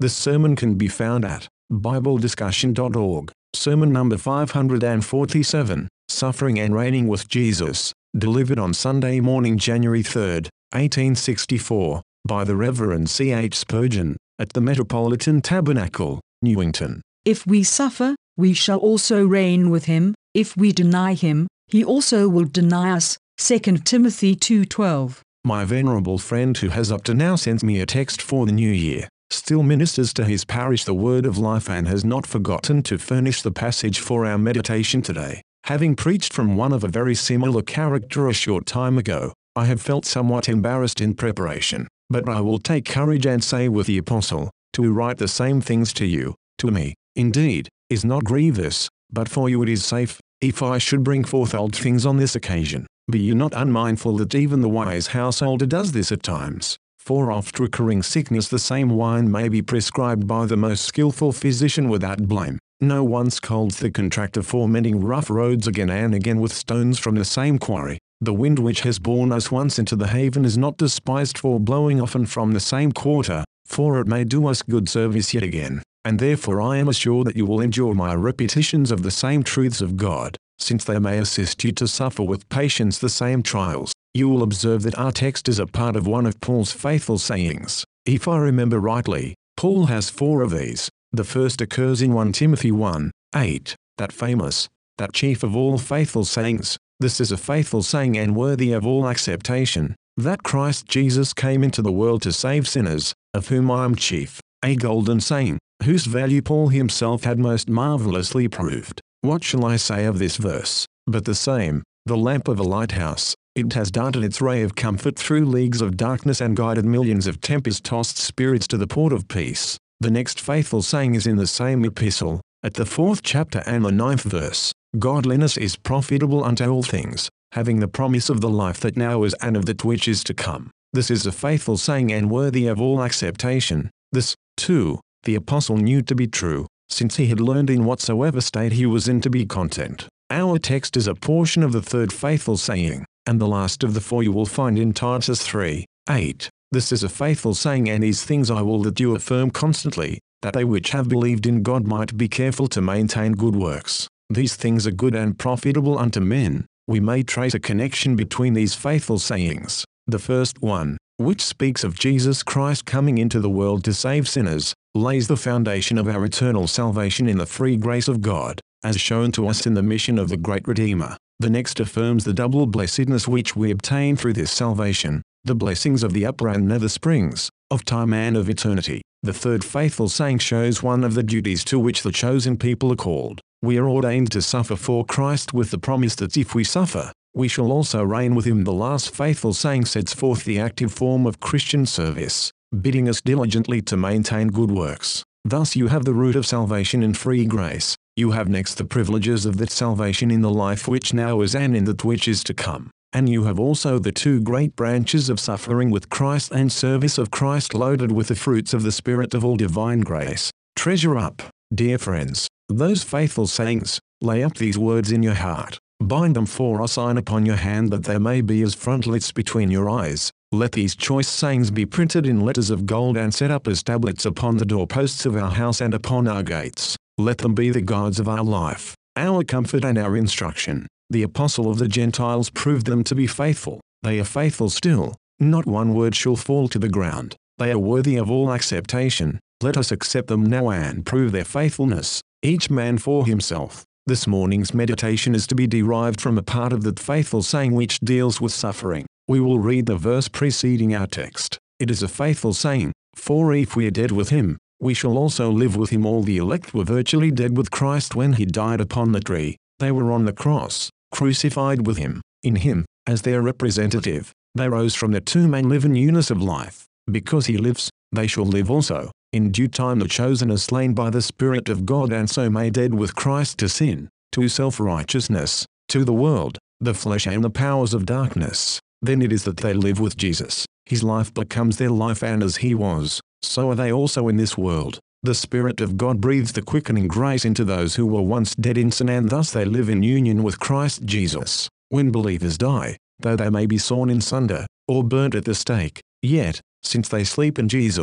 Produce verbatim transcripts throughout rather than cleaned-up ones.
This sermon can be found at bible discussion dot org, sermon number five hundred forty-seven, Suffering and Reigning with Jesus, delivered on Sunday morning January third, eighteen sixty-four, by the Reverend C H Spurgeon, at the Metropolitan Tabernacle, Newington. If we suffer, we shall also reign with him. If we deny him, he also will deny us. Second Timothy two twelve. My venerable friend who has up to now sent me a text for the new year, still ministers to his parish the word of life and has not forgotten to furnish the passage for our meditation today. Having preached from one of a very similar character a short time ago, I have felt somewhat embarrassed in preparation, but I will take courage and say with the apostle, to write the same things to you, to me, indeed, is not grievous, but for you it is safe, if I should bring forth old things on this occasion. Be you not unmindful that even the wise householder does this at times, for oft recurring sickness the same wine may be prescribed by the most skilful physician without blame. No one scolds the contractor for mending rough roads again and again with stones from the same quarry. The wind which has borne us once into the haven is not despised for blowing often from the same quarter, for it may do us good service yet again. And therefore I am assured that you will endure my repetitions of the same truths of God, since they may assist you to suffer with patience the same trials. You will observe that our text is a part of one of Paul's faithful sayings. If I remember rightly, Paul has four of these. The first occurs in First Timothy one eight, that famous, that chief of all faithful sayings. This is a faithful saying and worthy of all acceptation, that Christ Jesus came into the world to save sinners, of whom I am chief. A golden saying, whose value Paul himself had most marvelously proved. What shall I say of this verse, but the same, the lamp of a lighthouse? It has darted its ray of comfort through leagues of darkness and guided millions of tempest-tossed spirits to the port of peace. The next faithful saying is in the same epistle, at the fourth chapter and the ninth verse. Godliness is profitable unto all things, having the promise of the life that now is and of that which is to come. This is a faithful saying and worthy of all acceptation. This, too, the apostle knew to be true, since he had learned in whatsoever state he was in to be content. Our text is a portion of the third faithful saying, and the last of the four you will find in Titus three eight. This is a faithful saying, and these things I will that you affirm constantly, that they which have believed in God might be careful to maintain good works. These things are good and profitable unto men. We may trace a connection between these faithful sayings. The first one, which speaks of Jesus Christ coming into the world to save sinners, lays the foundation of our eternal salvation in the free grace of God, as shown to us in the mission of the great Redeemer. The next affirms the double blessedness which we obtain through this salvation, the blessings of the upper and nether springs, of time and of eternity. The third faithful saying shows one of the duties to which the chosen people are called. We are ordained to suffer for Christ with the promise that if we suffer, we shall also reign with him. The last faithful saying sets forth the active form of Christian service, bidding us diligently to maintain good works. Thus you have the root of salvation in free grace. You have next the privileges of that salvation in the life which now is and in that which is to come. And you have also the two great branches of suffering with Christ and service of Christ, loaded with the fruits of the Spirit of all divine grace. Treasure up, dear friends, those faithful sayings. Lay up these words in your heart. Bind them for a sign upon your hand, that they may be as frontlets between your eyes. Let these choice sayings be printed in letters of gold and set up as tablets upon the doorposts of our house and upon our gates. Let them be the guides of our life, our comfort and our instruction. The apostle of the Gentiles proved them to be faithful. They are faithful still. Not one word shall fall to the ground. They are worthy of all acceptation. Let us accept them now and prove their faithfulness, each man for himself. This morning's meditation is to be derived from a part of that faithful saying which deals with suffering. We will read the verse preceding our text. It is a faithful saying, for if we are dead with him, we shall also live with him. All the elect were virtually dead with Christ when he died upon the tree. They were on the cross, crucified with him. In him, as their representative, they rose from the tomb and live in newness of life. Because he lives, they shall live also. In due time the chosen are slain by the Spirit of God, and so made dead with Christ to sin, to self-righteousness, to the world, the flesh and the powers of darkness. Then it is that they live with Jesus. His life becomes their life, and as he was, so are they also in this world. The Spirit of God breathes the quickening grace into those who were once dead in sin, and thus they live in union with Christ Jesus. When believers die, though they may be sawn in sunder, or burnt at the stake, yet, since they sleep in Jesus,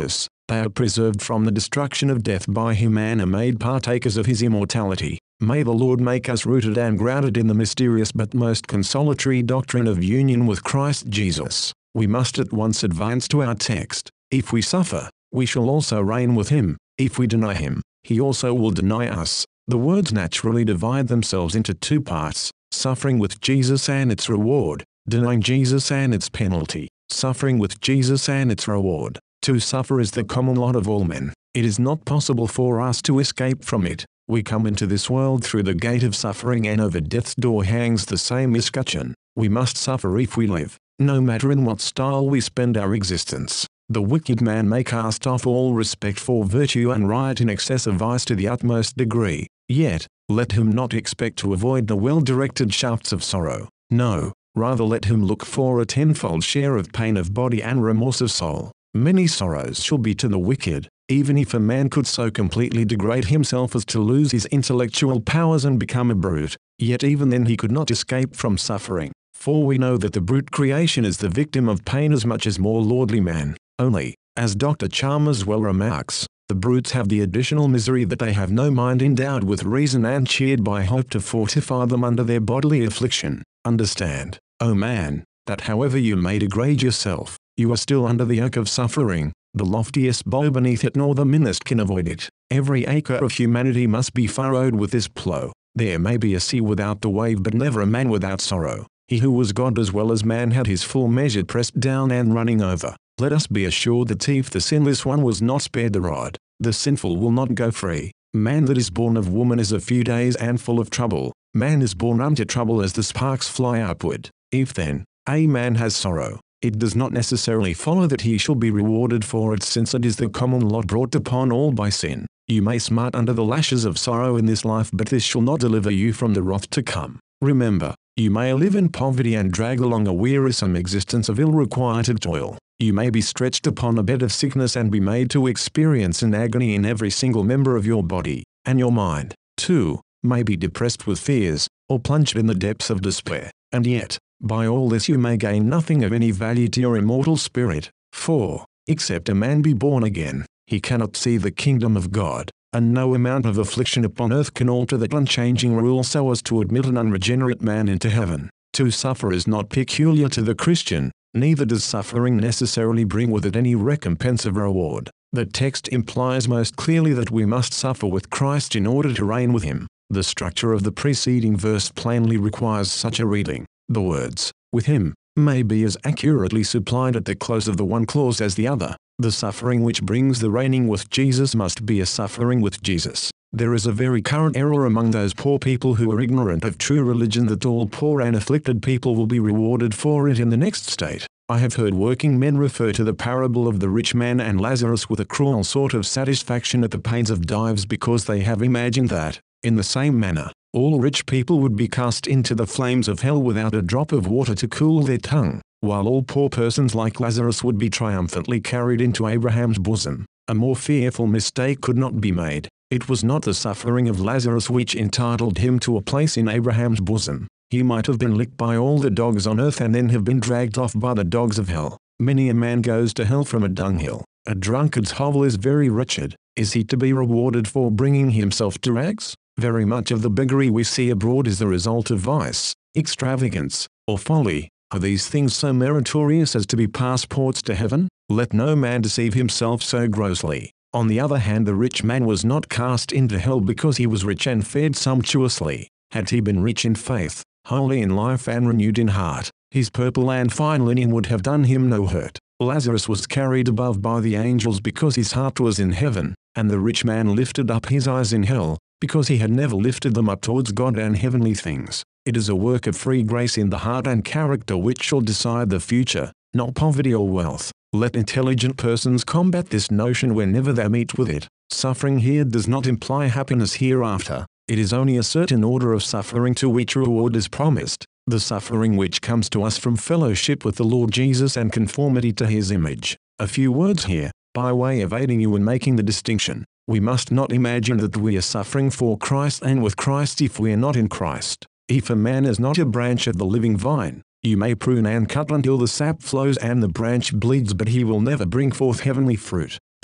They are preserved from the destruction of death by him and are made partakers of his immortality. May the Lord make us rooted and grounded in the mysterious but most consolatory doctrine of union with Christ Jesus. We must at once advance to our text. If we suffer, we shall also reign with him. If we deny him, he also will deny us. The words naturally divide themselves into two parts: suffering with Jesus and its reward, denying Jesus and its penalty. Suffering with Jesus and its reward. To suffer is the common lot of all men. It is not possible for us to escape from it. We come into this world through the gate of suffering, and over death's door hangs the same escutcheon. We must suffer if we live, no matter in what style we spend our existence. The wicked man may cast off all respect for virtue and riot in excess of vice to the utmost degree. Yet, let him not expect to avoid the well-directed shafts of sorrow. No, rather let him look for a tenfold share of pain of body and remorse of soul. Many sorrows shall be to the wicked, even if a man could so completely degrade himself as to lose his intellectual powers and become a brute. Yet even then he could not escape from suffering, for we know that the brute creation is the victim of pain as much as more lordly man. Only, as Doctor Chalmers well remarks, the brutes have the additional misery that they have no mind endowed with reason and cheered by hope to fortify them under their bodily affliction. Understand, O man, that however you may degrade yourself, you are still under the yoke of suffering. The loftiest bow beneath it nor the meanest can avoid it. Every acre of humanity must be furrowed with this plough. There may be a sea without the wave, but never a man without sorrow. He who was God as well as man had his full measure pressed down and running over. Let us be assured that if the sinless one was not spared the rod, the sinful will not go free. Man that is born of woman is a few days and full of trouble. Man is born unto trouble as the sparks fly upward. If then, a man has sorrow, it does not necessarily follow that he shall be rewarded for it, since it is the common lot brought upon all by sin. You may smart under the lashes of sorrow in this life, but this shall not deliver you from the wrath to come. Remember, you may live in poverty and drag along a wearisome existence of ill-requited toil. You may be stretched upon a bed of sickness and be made to experience an agony in every single member of your body, and your mind, too, may be depressed with fears, or plunged in the depths of despair. And yet, by all this you may gain nothing of any value to your immortal spirit, for, except a man be born again, he cannot see the kingdom of God, and no amount of affliction upon earth can alter that unchanging rule so as to admit an unregenerate man into heaven. To suffer is not peculiar to the Christian, neither does suffering necessarily bring with it any recompense of reward. The text implies most clearly that we must suffer with Christ in order to reign with him. The structure of the preceding verse plainly requires such a reading. The words, with him, may be as accurately supplied at the close of the one clause as the other. The suffering which brings the reigning with Jesus must be a suffering with Jesus. There is a very current error among those poor people who are ignorant of true religion that all poor and afflicted people will be rewarded for it in the next state. I have heard working men refer to the parable of the rich man and Lazarus with a cruel sort of satisfaction at the pains of Dives, because they have imagined that, in the same manner, all rich people would be cast into the flames of hell without a drop of water to cool their tongue, while all poor persons like Lazarus would be triumphantly carried into Abraham's bosom. A more fearful mistake could not be made. It was not the suffering of Lazarus which entitled him to a place in Abraham's bosom. He might have been licked by all the dogs on earth and then have been dragged off by the dogs of hell. Many a man goes to hell from a dunghill. A drunkard's hovel is very wretched. Is he to be rewarded for bringing himself to rags? Very much of the beggary we see abroad is the result of vice, extravagance, or folly. Are these things so meritorious as to be passports to heaven? Let no man deceive himself so grossly. On the other hand, the rich man was not cast into hell because he was rich and fared sumptuously. Had he been rich in faith, holy in life and renewed in heart, his purple and fine linen would have done him no hurt. Lazarus was carried above by the angels because his heart was in heaven, and the rich man lifted up his eyes in hell, because he had never lifted them up towards God and heavenly things. It is a work of free grace in the heart and character which shall decide the future, not poverty or wealth. Let intelligent persons combat this notion whenever they meet with it. Suffering here does not imply happiness hereafter. It is only a certain order of suffering to which reward is promised. The suffering which comes to us from fellowship with the Lord Jesus and conformity to his image. A few words here, by way of aiding you in making the distinction. We must not imagine that we are suffering for Christ and with Christ if we are not in Christ. If a man is not a branch of the living vine, you may prune and cut until the sap flows and the branch bleeds, but he will never bring forth heavenly fruit.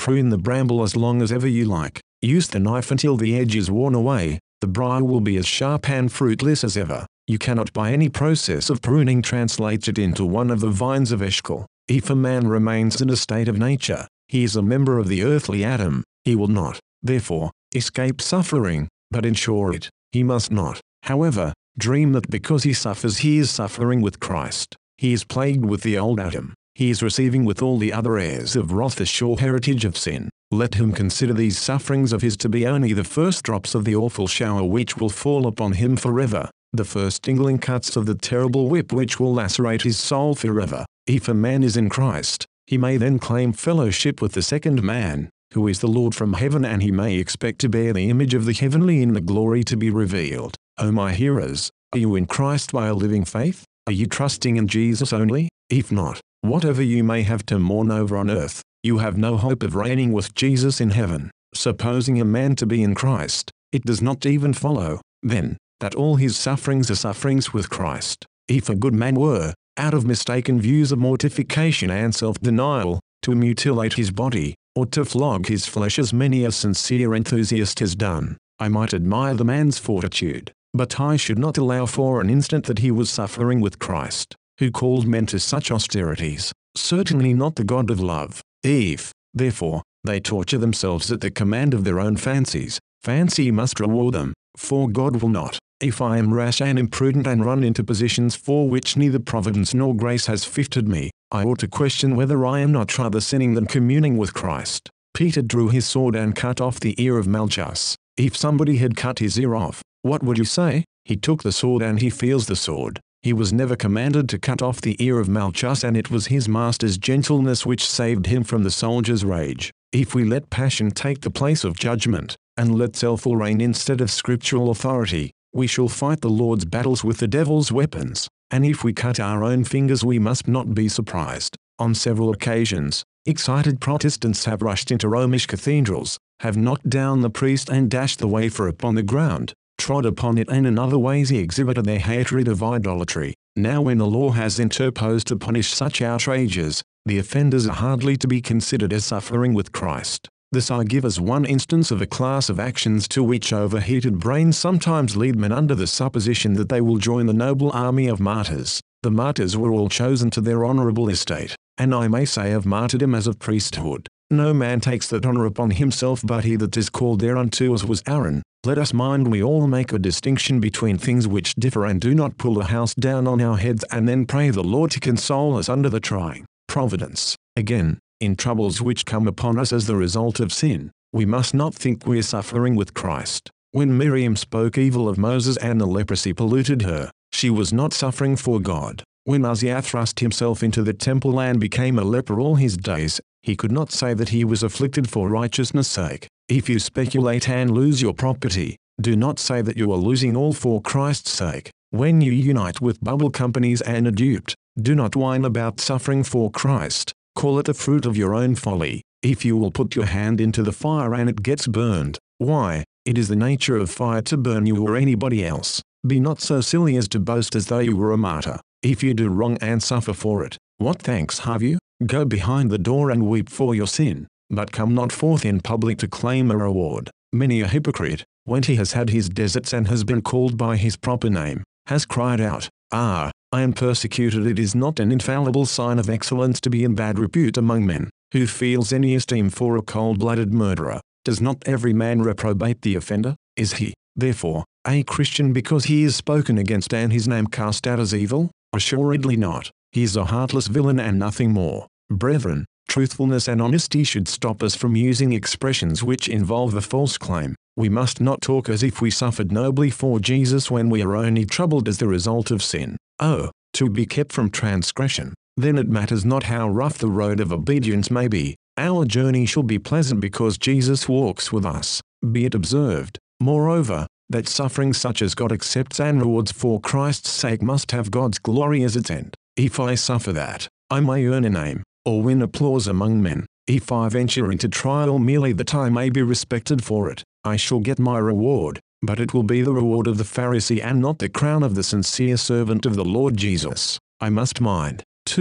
prune the bramble as long as ever you like. Use the knife until the edge is worn away. The briar will be as sharp and fruitless as ever. You cannot by any process of pruning translate it into one of the vines of Eshcol. If a man remains in a state of nature, he is a member of the earthly Adam. He will not, therefore, escape suffering, but ensure it. He must not, however, dream that because he suffers he is suffering with Christ. He is plagued with the old Adam. He is receiving with all the other heirs of wrath the sure heritage of sin. Let him consider these sufferings of his to be only the first drops of the awful shower which will fall upon him forever, the first tingling cuts of the terrible whip which will lacerate his soul forever. If a man is in Christ, he may then claim fellowship with the second man, who is the Lord from heaven, and he may expect to bear the image of the heavenly in the glory to be revealed. O my hearers, are you in Christ by a living faith? Are you trusting in Jesus only? If not, whatever you may have to mourn over on earth, you have no hope of reigning with Jesus in heaven. Supposing a man to be in Christ, it does not even follow, then, that all his sufferings are sufferings with Christ. If a good man were, out of mistaken views of mortification and self-denial, to mutilate his body, or to flog his flesh as many a sincere enthusiast has done, I might admire the man's fortitude, but I should not allow for an instant that he was suffering with Christ, who called men to such austerities, certainly not the God of love. If, therefore, they torture themselves at the command of their own fancies, fancy must reward them, for God will not. If I am rash and imprudent and run into positions for which neither providence nor grace has fitted me, I ought to question whether I am not rather sinning than communing with Christ. Peter drew his sword and cut off the ear of Malchus. If somebody had cut his ear off, what would you say? He took the sword and he feels the sword. He was never commanded to cut off the ear of Malchus, and it was his master's gentleness which saved him from the soldier's rage. If we let passion take the place of judgment, and let self-will reign instead of scriptural authority, we shall fight the Lord's battles with the devil's weapons, and if we cut our own fingers we must not be surprised. On several occasions, excited Protestants have rushed into Romish cathedrals, have knocked down the priest and dashed the wafer upon the ground, trod upon it, and in other ways exhibited their hatred of idolatry. Now when the law has interposed to punish such outrages, the offenders are hardly to be considered as suffering with Christ. This I give as one instance of a class of actions to which overheated brains sometimes lead men under the supposition that they will join the noble army of martyrs. The martyrs were all chosen to their honourable estate, and I may say of martyrdom as of priesthood. No man takes that honour upon himself but he that is called thereunto, as was Aaron. Let us mind we all make a distinction between things which differ, and do not pull the house down on our heads and then pray the Lord to console us under the trying providence. Again, in troubles which come upon us as the result of sin, we must not think we are suffering with Christ. When Miriam spoke evil of Moses and the leprosy polluted her, she was not suffering for God. When Uzziah thrust himself into the temple and became a leper all his days, he could not say that he was afflicted for righteousness' sake. If you speculate and lose your property, do not say that you are losing all for Christ's sake. When you unite with bubble companies and are duped, do not whine about suffering for Christ. Call it the fruit of your own folly. If you will put your hand into the fire and it gets burned, why, it is the nature of fire to burn you or anybody else. Be not so silly as to boast as though you were a martyr. If you do wrong and suffer for it, what thanks have you? Go behind the door and weep for your sin, but come not forth in public to claim a reward. Many a hypocrite, when he has had his deserts and has been called by his proper name, has cried out, "Ah, I am persecuted." It is not an infallible sign of excellence to be in bad repute among men. Who feels any esteem for a cold-blooded murderer? Does not every man reprobate the offender? Is he, therefore, a Christian because he is spoken against and his name cast out as evil? Assuredly not. He is a heartless villain and nothing more. Brethren, truthfulness and honesty should stop us from using expressions which involve a false claim. We must not talk as if we suffered nobly for Jesus when we are only troubled as the result of sin. Oh, to be kept from transgression, then it matters not how rough the road of obedience may be. Our journey shall be pleasant because Jesus walks with us. Be it observed, moreover, that suffering such as God accepts and rewards for Christ's sake must have God's glory as its end. If I suffer that, I may earn a name, or win applause among men. If I venture into trial merely that I may be respected for it, I shall get my reward, but it will be the reward of the Pharisee and not the crown of the sincere servant of the Lord Jesus. I must mind, too,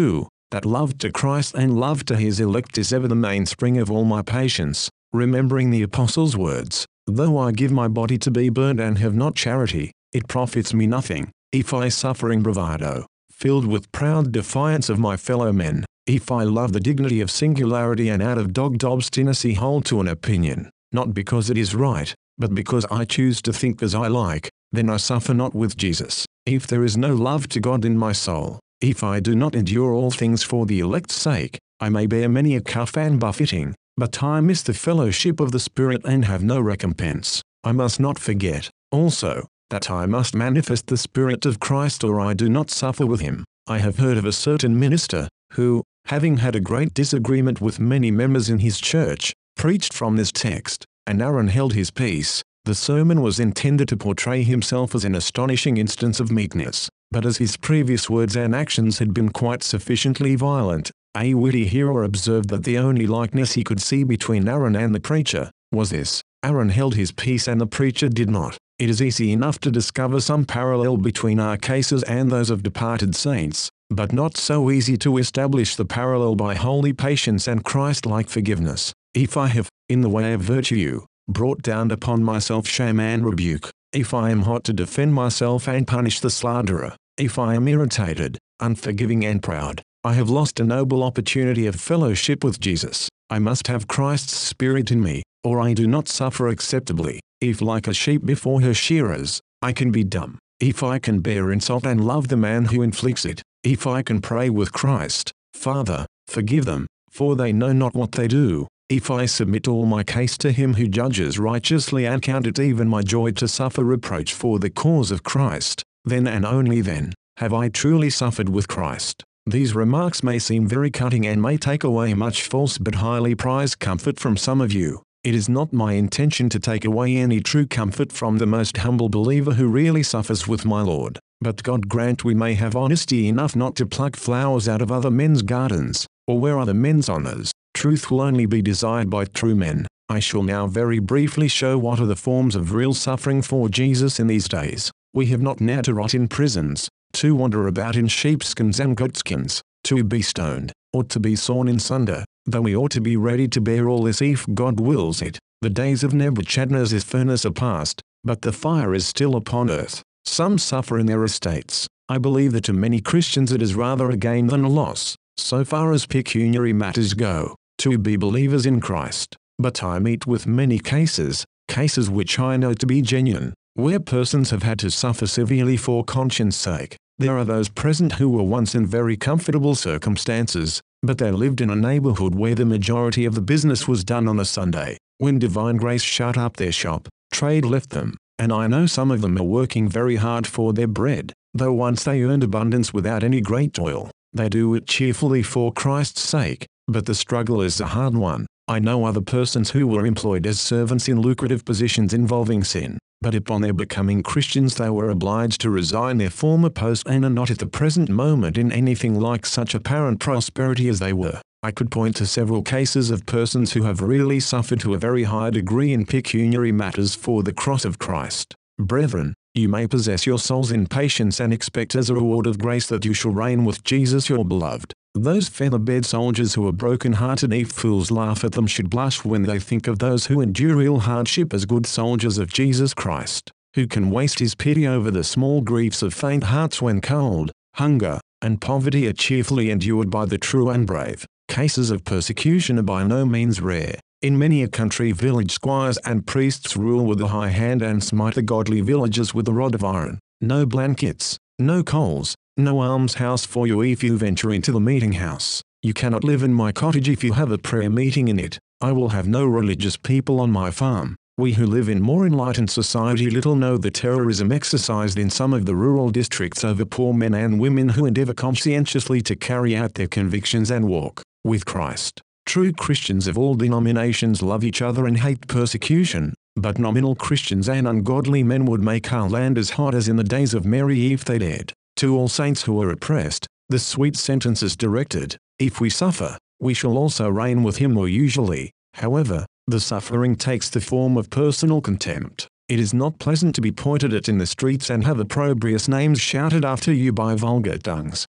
that love to Christ and love to his elect is ever the mainspring of all my patience, remembering the apostles' words, though I give my body to be burned and have not charity, it profits me nothing. If I suffer in bravado, filled with proud defiance of my fellow men, if I love the dignity of singularity and out of dogged obstinacy hold to an opinion, not because it is right, but because I choose to think as I like, then I suffer not with Jesus. If there is no love to God in my soul, if I do not endure all things for the elect's sake, I may bear many a cuff and buffeting, but I miss the fellowship of the Spirit and have no recompense. I must not forget, also, that I must manifest the Spirit of Christ or I do not suffer with him. I have heard of a certain minister, who, having had a great disagreement with many members in his church, preached from this text, and Aaron held his peace. The sermon was intended to portray himself as an astonishing instance of meekness, but as his previous words and actions had been quite sufficiently violent, a witty hearer observed that the only likeness he could see between Aaron and the preacher was this: Aaron held his peace and the preacher did not. It is easy enough to discover some parallel between our cases and those of departed saints, but not so easy to establish the parallel by holy patience and Christ-like forgiveness. If I have, in the way of virtue, brought down upon myself shame and rebuke, if I am hot to defend myself and punish the slanderer, if I am irritated, unforgiving and proud, I have lost a noble opportunity of fellowship with Jesus. I must have Christ's Spirit in me, or I do not suffer acceptably. If like a sheep before her shearers, I can be dumb, if I can bear insult and love the man who inflicts it, if I can pray with Christ, Father, forgive them, for they know not what they do, if I submit all my case to him who judges righteously and count it even my joy to suffer reproach for the cause of Christ, then and only then, have I truly suffered with Christ. These remarks may seem very cutting and may take away much false but highly prized comfort from some of you. It is not my intention to take away any true comfort from the most humble believer who really suffers with my Lord, but God grant we may have honesty enough not to pluck flowers out of other men's gardens, or wear other men's honors. Truth will only be desired by true men. I shall now very briefly show what are the forms of real suffering for Jesus in these days. We have not now to rot in prisons, to wander about in sheepskins and goatskins, to be stoned, or to be sawn in sunder, though we ought to be ready to bear all this if God wills it. The days of Nebuchadnezzar's furnace are past, but the fire is still upon earth. Some suffer in their estates. I believe that to many Christians it is rather a gain than a loss, so far as pecuniary matters go, to be believers in Christ. But I meet with many cases, cases which I know to be genuine, where persons have had to suffer severely for conscience sake. There are those present who were once in very comfortable circumstances, but they lived in a neighborhood where the majority of the business was done on a Sunday. When divine grace shut up their shop, trade left them, and I know some of them are working very hard for their bread, though once they earned abundance without any great toil. They do it cheerfully for Christ's sake, but the struggle is a hard one. I know other persons who were employed as servants in lucrative positions involving sin, but upon their becoming Christians they were obliged to resign their former post and are not at the present moment in anything like such apparent prosperity as they were. I could point to several cases of persons who have really suffered to a very high degree in pecuniary matters for the cross of Christ. Brethren, you may possess your souls in patience and expect as a reward of grace that you shall reign with Jesus your beloved. Those feather-bed soldiers who are broken-hearted if fools laugh at them should blush when they think of those who endure ill hardship as good soldiers of Jesus Christ, who can waste his pity over the small griefs of faint hearts when cold, hunger, and poverty are cheerfully endured by the true and brave. Cases of persecution are by no means rare. In many a country village squires and priests rule with a high hand and smite the godly villagers with a rod of iron. No blankets, no coals, no almshouse for you if you venture into the meeting house. You cannot live in my cottage if you have a prayer meeting in it. I will have no religious people on my farm. We who live in more enlightened society little know the terrorism exercised in some of the rural districts over poor men and women who endeavor conscientiously to carry out their convictions and walk with Christ. True Christians of all denominations love each other and hate persecution, but nominal Christians and ungodly men would make our land as hot as in the days of Mary if they dared. To all saints who are oppressed, the sweet sentence is directed, if we suffer, we shall also reign with him. More usually, however, the suffering takes the form of personal contempt. It is not pleasant to be pointed at in the streets and have opprobrious names shouted after you by vulgar tongues.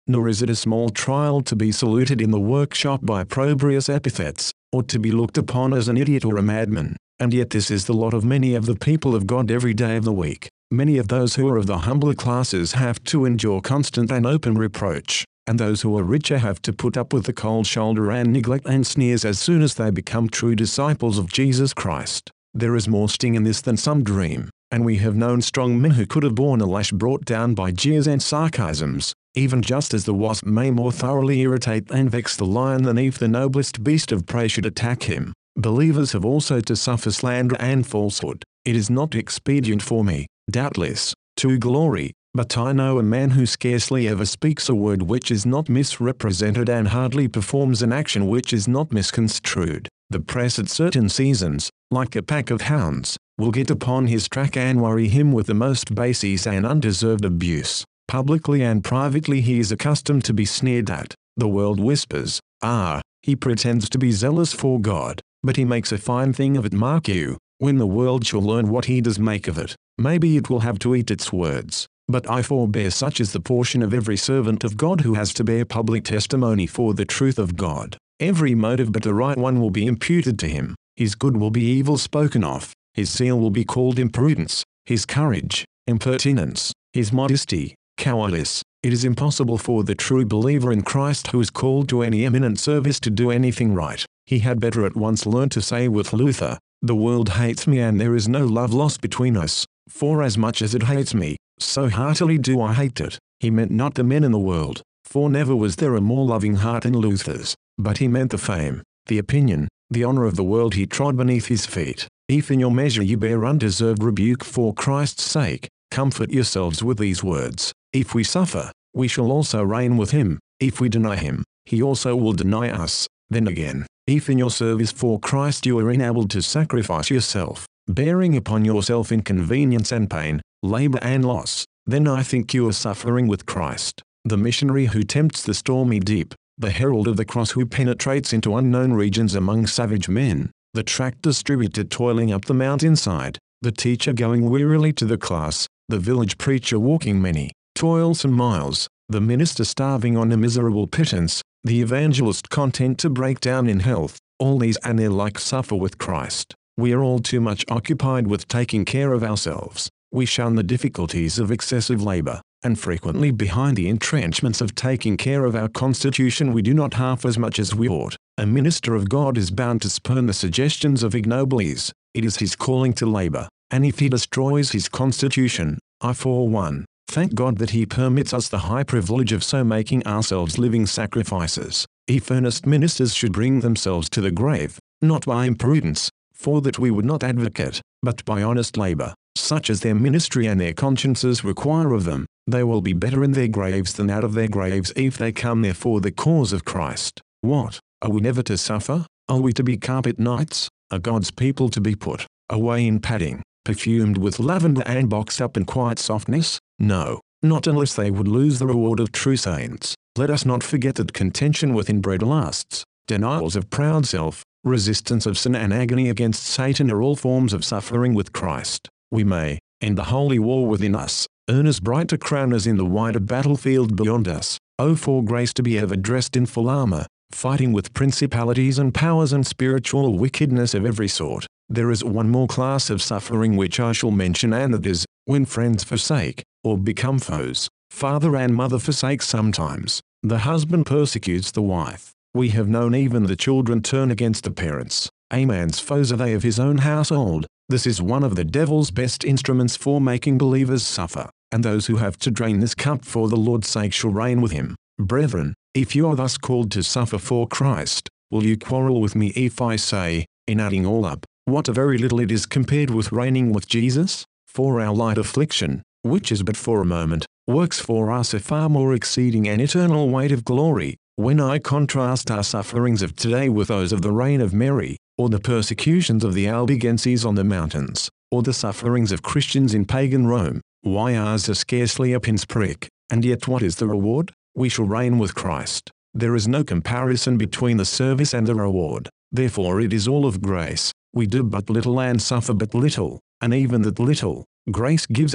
nor is it a small trial to be saluted in the workshop by opprobrious epithets, or to be looked upon as an idiot or a madman. And yet this is the lot of many of the people of God every day of the week. Many of those who are of the humbler classes have to endure constant and open reproach, and those who are richer have to put up with the cold shoulder and neglect and sneers as soon as they become true disciples of Jesus Christ. There is more sting in this than some dream, and we have known strong men who could have borne a lash brought down by jeers and sarcasms, even just as the wasp may more thoroughly irritate and vex the lion than if the noblest beast of prey should attack him. Believers have also to suffer slander and falsehood. It is not expedient for me, doubtless, to glory, but I know a man who scarcely ever speaks a word which is not misrepresented and hardly performs an action which is not misconstrued. The press at certain seasons, like a pack of hounds, will get upon his track and worry him with the most bases and undeserved abuse. Publicly and privately he is accustomed to be sneered at. The world whispers, "Ah, he pretends to be zealous for God, but he makes a fine thing of it." Mark you, when the world shall learn what he does make of it, maybe it will have to eat its words. But I forbear. Such is the portion of every servant of God who has to bear public testimony for the truth of God. Every motive but the right one will be imputed to him. His good will be evil spoken of, his zeal will be called imprudence, his courage, impertinence, his modesty, cowardice. It is impossible for the true believer in Christ who is called to any eminent service to do anything right. He had better at once learn to say with Luther, "The world hates me and there is no love lost between us, for as much as it hates me, so heartily do I hate it." He meant not the men in the world, for never was there a more loving heart in Luther's, but he meant the fame, the opinion, the honor of the world he trod beneath his feet. If in your measure you bear undeserved rebuke for Christ's sake, comfort yourselves with these words: if we suffer, we shall also reign with him. If we deny him, he also will deny us. Then again, if in your service for Christ you are enabled to sacrifice yourself, bearing upon yourself inconvenience and pain, labor and loss, then I think you are suffering with Christ. The missionary who tempts the stormy deep, the herald of the cross who penetrates into unknown regions among savage men, the tract distributor toiling up the mountainside, the teacher going wearily to the class, the village preacher walking many, toilsome miles, the minister starving on a miserable pittance, the evangelist content to break down in health, all these and their like suffer with Christ. We are all too much occupied with taking care of ourselves. We shun the difficulties of excessive labor, and frequently behind the entrenchments of taking care of our constitution we do not half as much as we ought. A minister of God is bound to spurn the suggestions of ignominies. It is his calling to labor, and if he destroys his constitution, I for one, thank God that he permits us the high privilege of so making ourselves living sacrifices. If earnest ministers should bring themselves to the grave, not by imprudence, for that we would not advocate, but by honest labor, such as their ministry and their consciences require of them, they will be better in their graves than out of their graves if they come there for the cause of Christ. What, are we never to suffer? Are we to be carpet knights? Are God's people to be put away in padding, perfumed with lavender and boxed up in quiet softness? No, not unless they would lose the reward of true saints. Let us not forget that contention with inbred lusts, denials of proud self, resistance of sin and agony against Satan are all forms of suffering with Christ. We may, in the holy war within us, earn as bright a crown as in the wider battlefield beyond us. Oh, for grace to be ever dressed in full armor, fighting with principalities and powers and spiritual wickedness of every sort. There is one more class of suffering which I shall mention, and that is, when friends forsake, or become foes. Father and mother forsake sometimes. The husband persecutes the wife. We have known even the children turn against the parents. A man's foes are they of his own household. This is one of the devil's best instruments for making believers suffer, and those who have to drain this cup for the Lord's sake shall reign with him. Brethren, if you are thus called to suffer for Christ, will you quarrel with me if I say, in adding all up, what a very little it is compared with reigning with Jesus? For our light affliction, which is but for a moment, works for us a far more exceeding and eternal weight of glory. When I contrast our sufferings of today with those of the reign of Mary, or the persecutions of the Albigenses on the mountains, or the sufferings of Christians in pagan Rome, why ours are scarcely a pin's prick, and yet what is the reward? We shall reign with Christ. There is no comparison between the service and the reward. Therefore it is all of grace. We do but little and suffer but little, and even that little, grace gives us.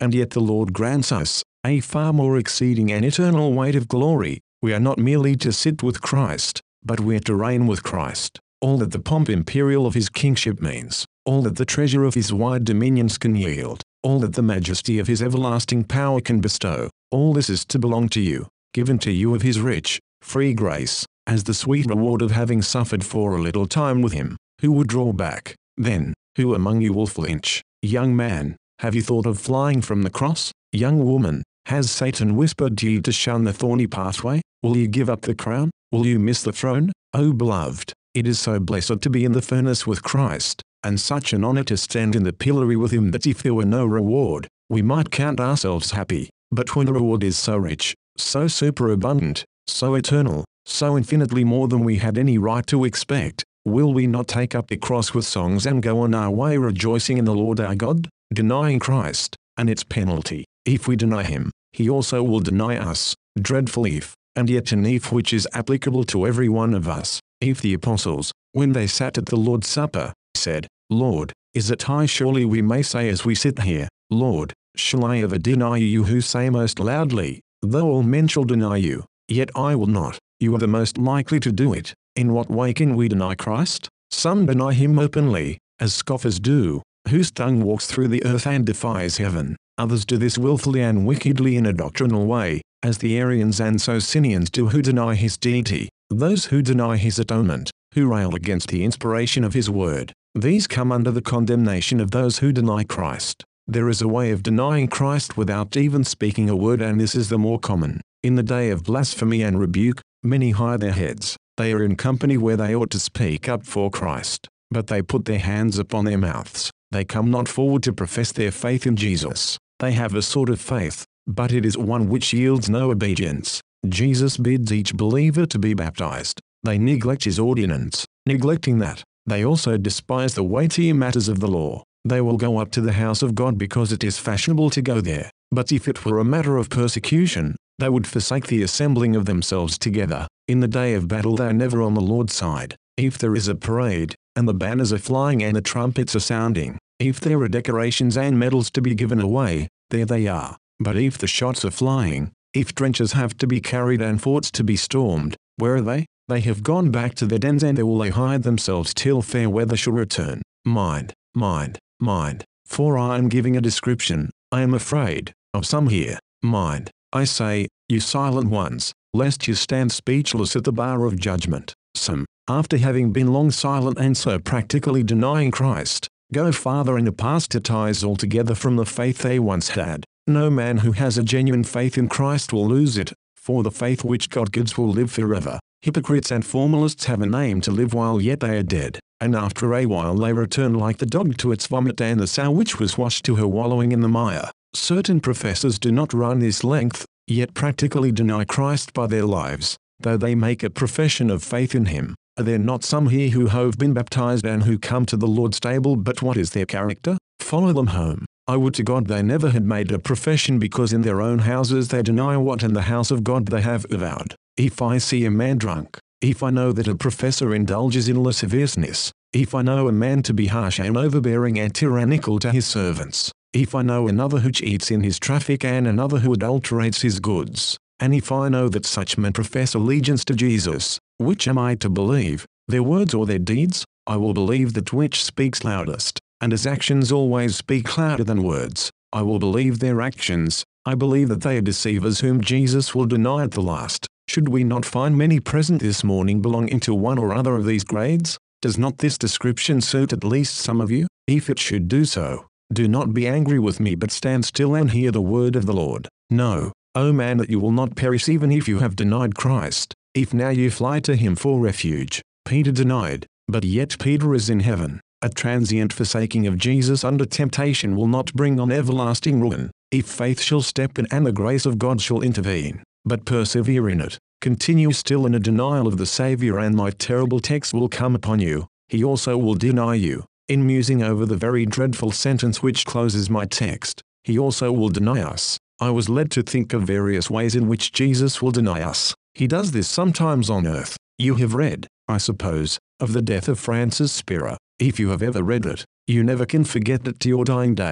and yet the Lord grants us a far more exceeding and eternal weight of glory. We are not merely to sit with Christ, but we are to reign with Christ. All that the pomp imperial of his kingship means, all that the treasure of his wide dominions can yield, all that the majesty of his everlasting power can bestow, all this is to belong to you, given to you of his rich, free grace, as the sweet reward of having suffered for a little time with him. Who would draw back, then? Who among you will flinch? Young man, have you thought of flying from the cross? Young woman, has Satan whispered to you to shun the thorny pathway? Will you give up the crown? Will you miss the throne? Oh beloved, it is so blessed to be in the furnace with Christ, and such an honor to stand in the pillory with him that if there were no reward, we might count ourselves happy. But when the reward is so rich, so superabundant, so eternal, so infinitely more than we had any right to expect, will we not take up the cross with songs and go on our way rejoicing in the Lord our God? Denying Christ, and its penalty, if we deny him, he also will deny us. Dreadful if, and yet an if which is applicable to every one of us. If the apostles, when they sat at the Lord's Supper, said, Lord, is it I? Surely we may say as we sit here, Lord, shall I ever deny you? Who say most loudly, though all men shall deny you, yet I will not. You are the most likely to do it. In what way can we deny Christ? Some deny him openly, as scoffers do, whose tongue walks through the earth and defies heaven. Others do this willfully and wickedly in a doctrinal way, as the Arians and Socinians do, who deny his deity. Those who deny his atonement, who rail against the inspiration of his word, these come under the condemnation of those who deny Christ. There is a way of denying Christ without even speaking a word, and this is the more common. In the day of blasphemy and rebuke, many hide their heads. They are in company where they ought to speak up for Christ, but they put their hands upon their mouths. They come not forward to profess their faith in Jesus. They have a sort of faith, but it is one which yields no obedience. Jesus bids each believer to be baptized. They neglect his ordinance. Neglecting that, they also despise the weightier matters of the law. They will go up to the house of God because it is fashionable to go there. But if it were a matter of persecution, they would forsake the assembling of themselves together. In the day of battle they are never on the Lord's side. If there is a parade, and the banners are flying and the trumpets are sounding, if there are decorations and medals to be given away, there they are. But if the shots are flying, if trenches have to be carried and forts to be stormed, where are they? They have gone back to their dens, and there will they hide themselves till fair weather shall return. Mind, mind, mind, for I am giving a description, I am afraid, of some here. Mind, I say, you silent ones, lest you stand speechless at the bar of judgment. Some, after having been long silent and so practically denying Christ, go farther and apostatize altogether from the faith they once had. No man who has a genuine faith in Christ will lose it, for the faith which God gives will live forever. Hypocrites and formalists have a name to live while yet they are dead, and after a while they return like the dog to its vomit and the sow which was washed to her wallowing in the mire. Certain professors do not run this length, yet practically deny Christ by their lives, though they make a profession of faith in him. Are there not some here who have been baptized and who come to the Lord's table, but what is their character? Follow them home. I would to God they never had made a profession, because in their own houses they deny what in the house of God they have avowed. If I see a man drunk, if I know that a professor indulges in lasciviousness, if I know a man to be harsh and overbearing and tyrannical to his servants, if I know another who cheats in his traffic and another who adulterates his goods, and if I know that such men profess allegiance to Jesus, which am I to believe, their words or their deeds? I will believe that which speaks loudest, and as actions always speak louder than words, I will believe their actions. I believe that they are deceivers whom Jesus will deny at the last. Should we not find many present this morning belonging to one or other of these grades? Does not this description suit at least some of you? If it should do so, do not be angry with me, but stand still and hear the word of the Lord. Know, O man, that you will not perish even if you have denied Christ, if now you fly to him for refuge. Peter denied, but yet Peter is in heaven. A transient forsaking of Jesus under temptation will not bring on everlasting ruin, if faith shall step in and the grace of God shall intervene. But persevere in it, continue still in a denial of the Savior, and my terrible text will come upon you. He also will deny you. In musing over the very dreadful sentence which closes my text, he also will deny us. I was led to think of various ways in which Jesus will deny us. He does this sometimes on earth. You have read, I suppose, of the death of Francis Spira. If you have ever read it, you never can forget it to your dying day.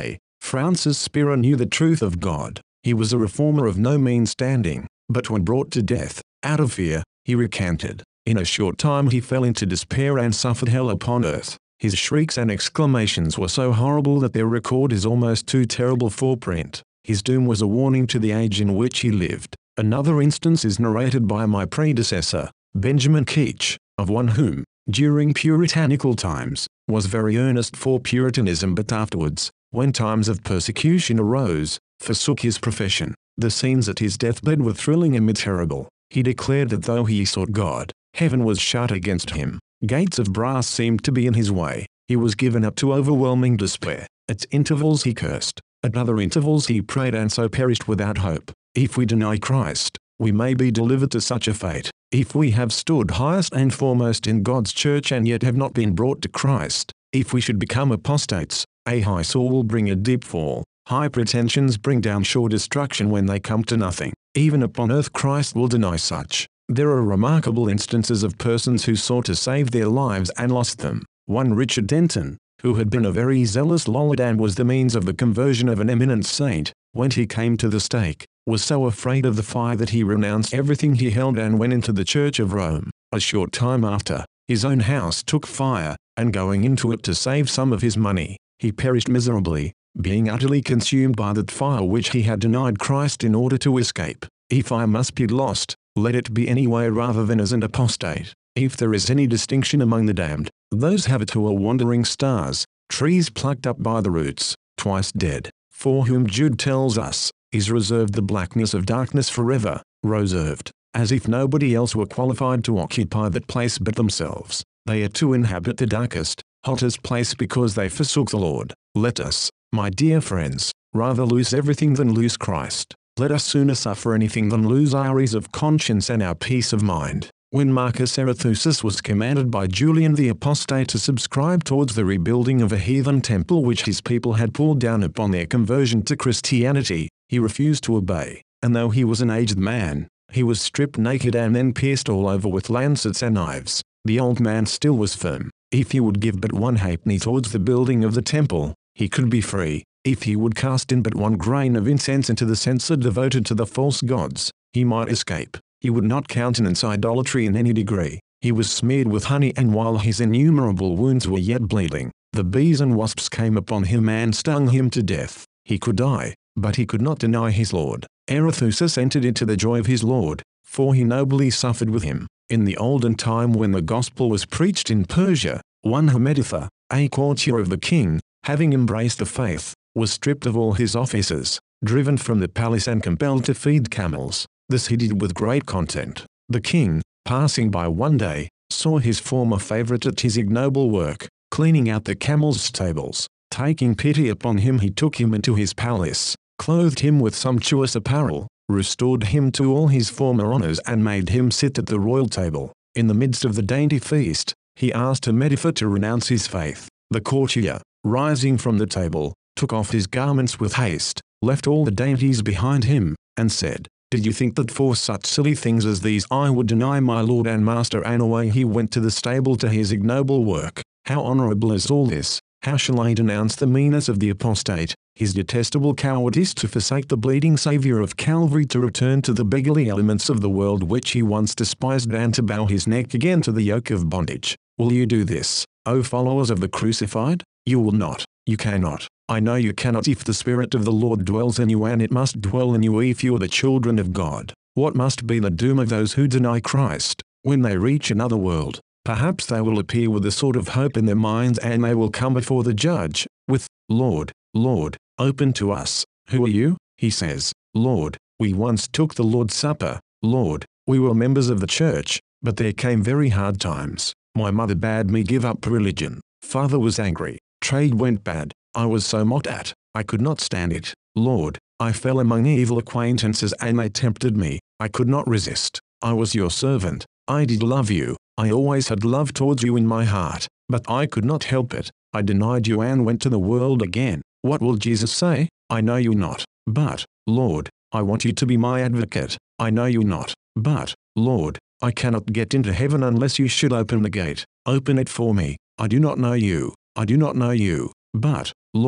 Francis Spira knew the truth of God. He was a reformer of no mean standing, but when brought to death, out of fear, he recanted. In a short time he fell into despair and suffered hell upon earth. His shrieks and exclamations were so horrible that their record is almost too terrible for print. His doom was a warning to the age in which he lived. Another instance is narrated by my predecessor, Benjamin Keach, of one whom, during puritanical times, was very earnest for Puritanism, but afterwards, when times of persecution arose, forsook his profession. The scenes at his deathbed were thrilling and terrible. He declared that though he sought God, heaven was shut against him. Gates of brass seemed to be in his way. He was given up to overwhelming despair. At intervals he cursed. At other intervals he prayed, and so perished without hope. If we deny Christ, we may be delivered to such a fate. If we have stood highest and foremost in God's church and yet have not been brought to Christ, if we should become apostates, a high soar will bring a deep fall. High pretensions bring down sure destruction when they come to nothing. Even upon earth Christ will deny such. There are remarkable instances of persons who sought to save their lives and lost them. One Richard Denton, who had been a very zealous Lollard and was the means of the conversion of an eminent saint, when he came to the stake, was so afraid of the fire that he renounced everything he held and went into the Church of Rome. A short time after, his own house took fire, and going into it to save some of his money, he perished miserably, being utterly consumed by that fire which he had denied Christ in order to escape. If I must be lost, let it be any way rather than as an apostate. If there is any distinction among the damned, those have it who are wandering stars, trees plucked up by the roots, twice dead, for whom Jude tells us, is reserved the blackness of darkness forever, reserved, as if nobody else were qualified to occupy that place but themselves. They are to inhabit the darkest, hottest place because they forsook the Lord. Let us, my dear friends, rather lose everything than lose Christ. Let us sooner suffer anything than lose our ease of conscience and our peace of mind. When Marcus Arethusus was commanded by Julian the Apostate to subscribe towards the rebuilding of a heathen temple which his people had pulled down upon their conversion to Christianity, he refused to obey, and though he was an aged man, he was stripped naked and then pierced all over with lancets and knives. The old man still was firm. If he would give but one halfpenny towards the building of the temple, he could be free. If he would cast in but one grain of incense into the censer devoted to the false gods, he might escape. He would not countenance idolatry in any degree. He was smeared with honey, and while his innumerable wounds were yet bleeding, the bees and wasps came upon him and stung him to death. He could die, but he could not deny his Lord. Arethusus entered into the joy of his Lord, for he nobly suffered with him. In the olden time when the gospel was preached in Persia, one Hamedatha, a courtier of the king, having embraced the faith, was stripped of all his offices, driven from the palace and compelled to feed camels. This he did with great content. The king, passing by one day, saw his former favourite at his ignoble work, cleaning out the camels' stables. Taking pity upon him, he took him into his palace, clothed him with sumptuous apparel, restored him to all his former honours and made him sit at the royal table. In the midst of the dainty feast, he asked Hamedatha to renounce his faith. The courtier, rising from the table, took off his garments with haste, left all the dainties behind him, and said, "Did you think that for such silly things as these I would deny my lord and master?" And away he went to the stable to his ignoble work. How honourable is all this! How shall I denounce the meanness of the apostate, his detestable cowardice to forsake the bleeding Saviour of Calvary, to return to the beggarly elements of the world which he once despised, and to bow his neck again to the yoke of bondage? Will you do this, O followers of the crucified? You will not. You cannot. I know you cannot if the Spirit of the Lord dwells in you, and it must dwell in you if you are the children of God. What must be the doom of those who deny Christ, when they reach another world? Perhaps they will appear with a sort of hope in their minds, and they will come before the judge, with, "Lord, Lord, open to us." "Who are you?" he says. "Lord, we once took the Lord's Supper." "Lord, we were members of the church, but there came very hard times. My mother bade me give up religion. Father was angry. Trade went bad. I was so mocked at, I could not stand it. Lord, I fell among evil acquaintances and they tempted me. I could not resist. I was your servant. I did love you. I always had love towards you in my heart, but I could not help it. I denied you and went to the world again. What will Jesus say? I know you not. But, Lord, I want you to be my advocate. I know you not. But, Lord, I cannot get into heaven unless you should open the gate. Open it for me. I do not know you. I do not know you. But, Lord,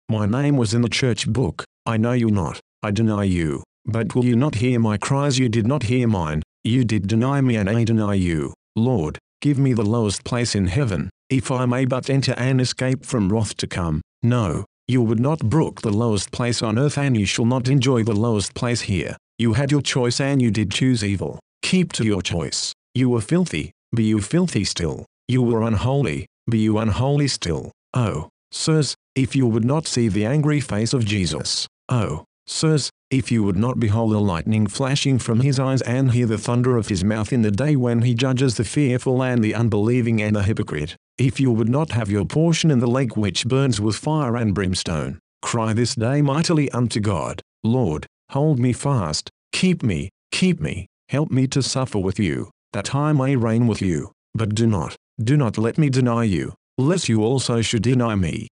My name was in the church book. I know you not, I deny you. But will you not hear my cries? You did not hear mine. You did deny me, and I deny you. Lord, give me the lowest place in heaven, if I may but enter and escape from wrath to come. No, you would not brook the lowest place on earth, and you shall not enjoy the lowest place here. You had your choice and you did choose evil. Keep to your choice. You were filthy, be you filthy still. You were unholy, be you unholy still. Oh, sirs, if you would not see the angry face of Jesus. Oh, sirs, if you would not behold the lightning flashing from his eyes and hear the thunder of his mouth in the day when he judges the fearful and the unbelieving and the hypocrite. If you would not have your portion in the lake which burns with fire and brimstone. Cry this day mightily unto God. Lord, hold me fast, keep me, keep me, help me to suffer with you, that I may reign with you. But do not, do not let me deny you, lest you also should deny me.